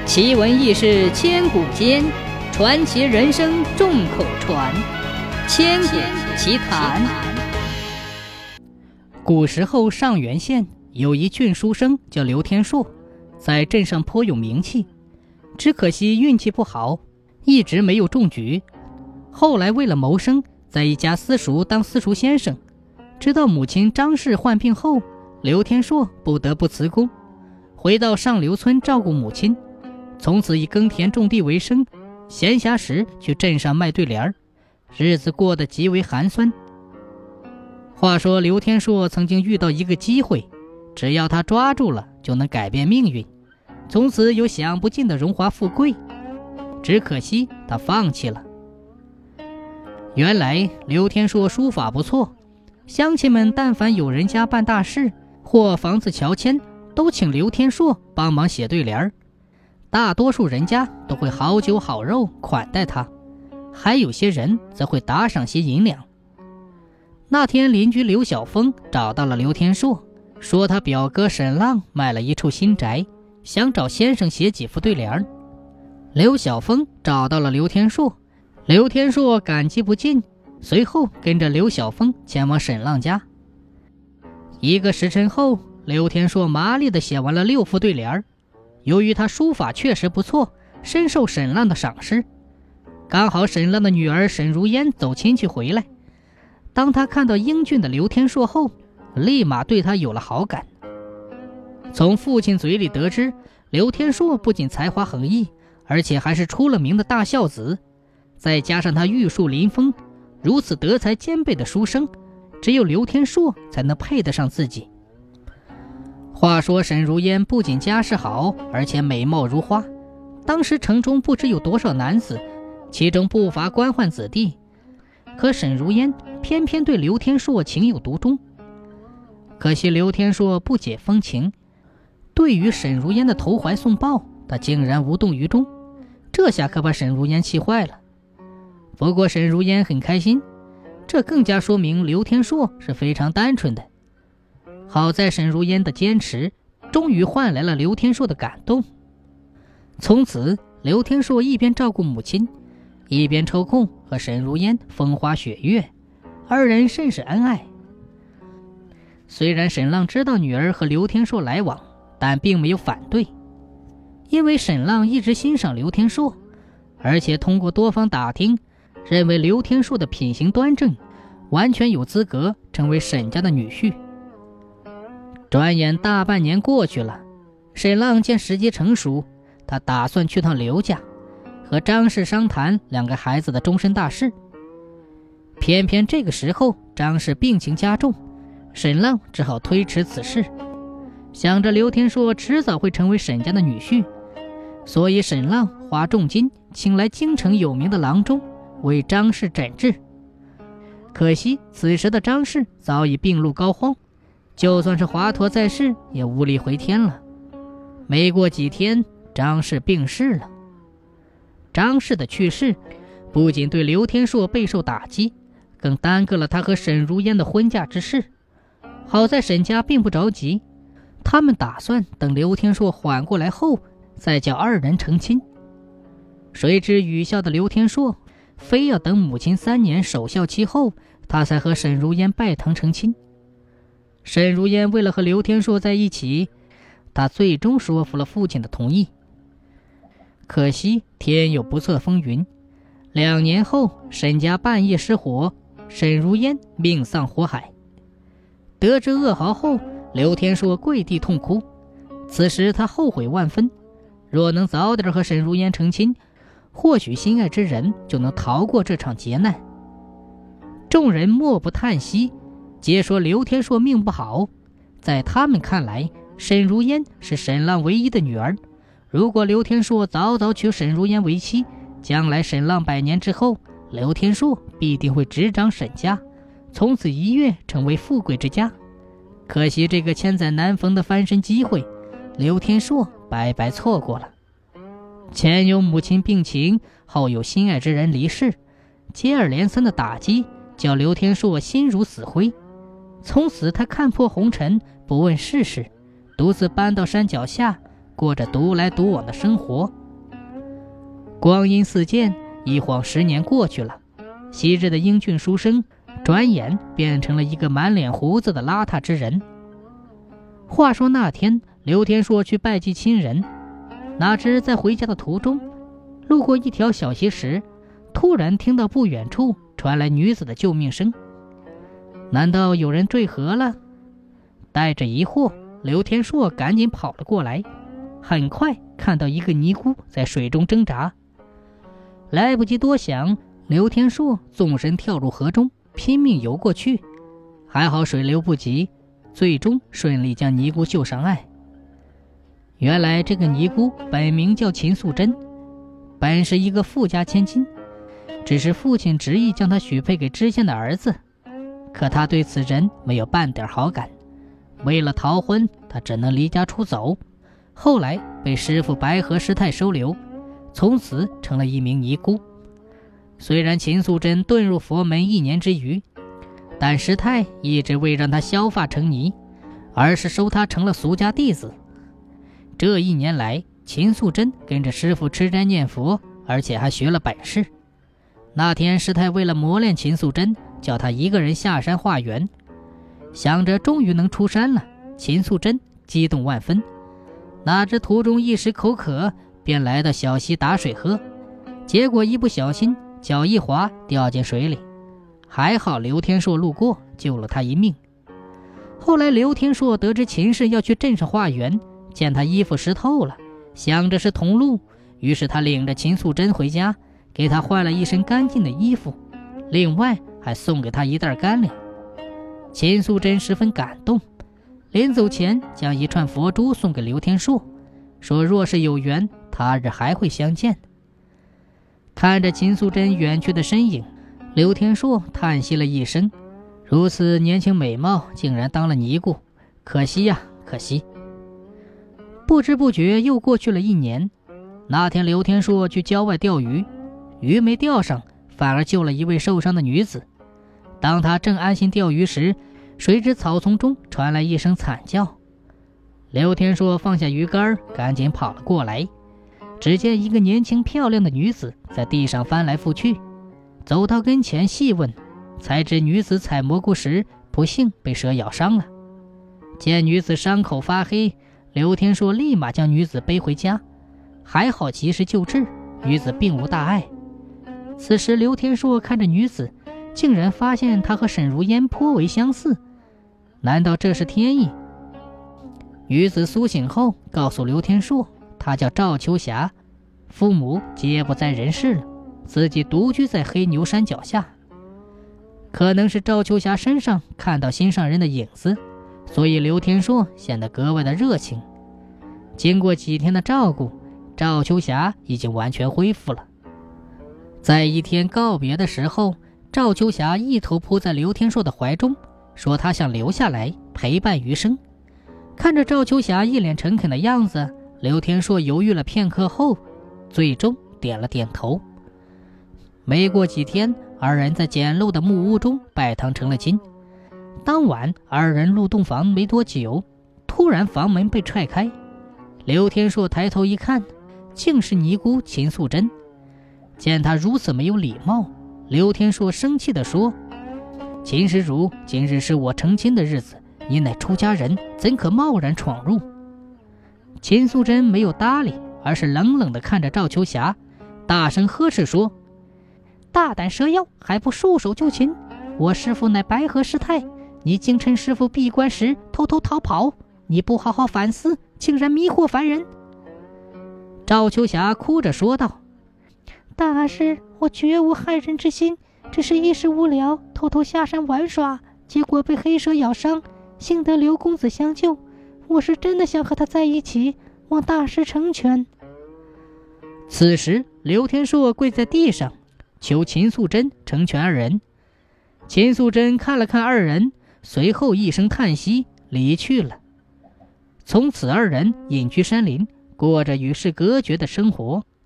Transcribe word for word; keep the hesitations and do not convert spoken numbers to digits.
奇闻异事千古间，传奇人生众口传。千古奇谈。古时候上元县有一俊书生叫刘天硕，在镇上颇有名气，只可惜运气不好，一直没有中举。后来为了谋生，在一家私塾当私塾先生，直到母亲张氏患病后，刘天硕不得不辞工，回到上流村照顾母亲，从此以耕田种地为生，闲暇时去镇上卖对联，日子过得极为寒酸。话说刘天硕曾经遇到一个机会，只要他抓住了，就能改变命运，从此有享不尽的荣华富贵。只可惜他放弃了。原来刘天硕书法不错，乡亲们但凡有人家办大事或房子乔迁，都请刘天硕帮忙写对联，大多数人家都会好酒好肉款待他，还有些人则会打赏些银两。那天邻居刘晓峰找到了刘天硕，说他表哥沈浪买了一处新宅，想找先生写几副对联。刘晓峰找到了刘天硕，刘天硕感激不尽，随后跟着刘晓峰前往沈浪家。一个时辰后，刘天硕麻利地写完了六副对联。由于他书法确实不错，深受沈浪的赏识。刚好沈浪的女儿沈如烟走亲戚回来，当他看到英俊的刘天硕后，立马对他有了好感。从父亲嘴里得知，刘天硕不仅才华横溢，而且还是出了名的大孝子，再加上他玉树临风，如此德才兼备的书生，只有刘天硕才能配得上自己。话说沈如烟不仅家世好，而且美貌如花，当时城中不知有多少男子，其中不乏官宦子弟，可沈如烟偏偏对刘天硕情有独钟。可惜刘天硕不解风情，对于沈如烟的投怀送抱，他竟然无动于衷，这下可把沈如烟气坏了。不过沈如烟很开心，这更加说明刘天硕是非常单纯的。好在沈如烟的坚持终于换来了刘天硕的感动。从此刘天硕一边照顾母亲，一边抽空和沈如烟风花雪月，二人甚是恩爱。虽然沈浪知道女儿和刘天硕来往，但并没有反对，因为沈浪一直欣赏刘天硕，而且通过多方打听，认为刘天硕的品行端正，完全有资格成为沈家的女婿。转眼大半年过去了，沈浪见时机成熟，他打算去趟刘家，和张氏商谈两个孩子的终身大事。偏偏这个时候张氏病情加重，沈浪只好推迟此事。想着刘天硕迟早会成为沈家的女婿，所以沈浪花重金请来京城有名的郎中为张氏诊治。可惜此时的张氏早已病入膏肓，就算是华佗在世也无力回天了。没过几天，张氏病逝了。张氏的去世不仅对刘天硕备受打击，更耽搁了他和沈如烟的婚嫁之事。好在沈家并不着急，他们打算等刘天硕缓过来后再叫二人成亲。谁知愚孝的刘天硕非要等母亲三年守孝期后，他才和沈如烟拜堂成亲。沈如烟为了和刘天硕在一起，他最终说服了父亲的同意。可惜天有不测风云，两年后沈家半夜失火，沈如烟命丧火海。得知噩耗后，刘天硕跪地痛哭，此时他后悔万分，若能早点和沈如烟成亲，或许心爱之人就能逃过这场劫难。众人莫不叹息，皆说刘天硕命不好。在他们看来，沈如烟是沈浪唯一的女儿，如果刘天硕早早娶沈如烟为妻，将来沈浪百年之后，刘天硕必定会执掌沈家，从此一跃成为富贵之家。可惜这个千载难逢的翻身机会，刘天硕白白错过了。前有母亲病情，后有心爱之人离世，接二连三的打击叫刘天硕心如死灰。从此他看破红尘，不问世事，独自搬到山脚下， 过着独来独往的生活。光阴似箭，一晃十年过去了，昔日的英俊书生转眼变成了一个满脸胡子的邋遢之人。话说那天刘天硕去拜祭亲人，哪知在回家的途中路过一条小溪时，突然听到不远处传来女子的救命声。难道有人坠河了？带着疑惑，刘天硕赶紧跑了过来，很快看到一个尼姑在水中挣扎。来不及多想，刘天硕纵身跳入河中，拼命游过去，还好水流不急，最终顺利将尼姑救上岸。原来这个尼姑本名叫秦素贞，本是一个富家千金，只是父亲执意将她许配给知县的儿子，可他对此人没有半点好感，为了逃婚，他只能离家出走。后来被师父白河师太收留，从此成了一名尼姑。虽然秦素贞遁入佛门一年之余，但师太一直未让她削发成尼，而是收她成了俗家弟子。这一年来，秦素贞跟着师父吃斋念佛，而且还学了本事。那天师太为了磨练秦素贞，叫她一个人下山化缘。想着终于能出山了，秦素贞激动万分，哪知途中一时口渴，便来到小溪打水喝，结果一不小心脚一滑掉进水里，还好刘天硕路过救了他一命。后来刘天硕得知秦氏要去镇上化缘，见他衣服湿透了，想着是同路，于是他领着秦素贞回家，给他换了一身干净的衣服，另外还送给他一袋干粮。秦素贞十分感动，临走前将一串佛珠送给刘天硕，说若是有缘，他日还会相见。看着秦素贞远去的身影，刘天硕叹息了一声，如此年轻美貌，竟然当了尼姑，可惜呀，可惜。不知不觉又过去了一年。那天刘天硕去郊外钓鱼，鱼没钓上，反而救了一位受伤的女子。当他正安心钓鱼时，谁知草丛中传来一声惨叫。刘天硕放下鱼竿，赶紧跑了过来，只见一个年轻漂亮的女子在地上翻来覆去，走到跟前细问，才知女子采蘑菇时不幸被蛇咬伤了。见女子伤口发黑，刘天硕立马将女子背回家，还好及时救治，女子并无大碍。此时刘天硕看着女子，竟然发现她和沈如烟颇为相似，难道这是天意？女子苏醒后告诉刘天硕，她叫赵秋霞，父母皆不在人世了，自己独居在黑牛山脚下。可能是赵秋霞身上看到心上人的影子，所以刘天硕显得格外的热情。经过几天的照顾，赵秋霞已经完全恢复了。在一天告别的时候，赵秋霞一头扑在刘天硕的怀中，说她想留下来陪伴余生。看着赵秋霞一脸诚恳的样子，刘天硕犹豫了片刻后，最终点了点头。没过几天，二人在简陋的木屋中拜堂成了亲。当晚二人入洞房没多久，突然房门被踹开，刘天硕抬头一看，竟是尼姑秦素贞。见他如此没有礼貌，刘天硕生气地说，秦施主，今日是我成亲的日子，你乃出家人，怎可贸然闯入？秦素贞没有搭理，而是冷冷地看着赵秋霞，大声呵斥说，大胆蛇妖，还不束手就擒！我师父乃白河师太，你竟趁师父闭关时偷偷逃跑，你不好好反思，竟然迷惑凡人！赵秋霞哭着说道，大师，我绝无害人之心，只是一时无聊，偷偷下山玩耍，结果被黑蛇咬伤，幸得刘公子相救，我是真的想和他在一起，望大师成全。此时刘天硕跪在地上，求秦素贞成全二人。秦素贞看了看二人，随后一声叹息离去了。从此二人隐居山林，过着与世隔绝的生活。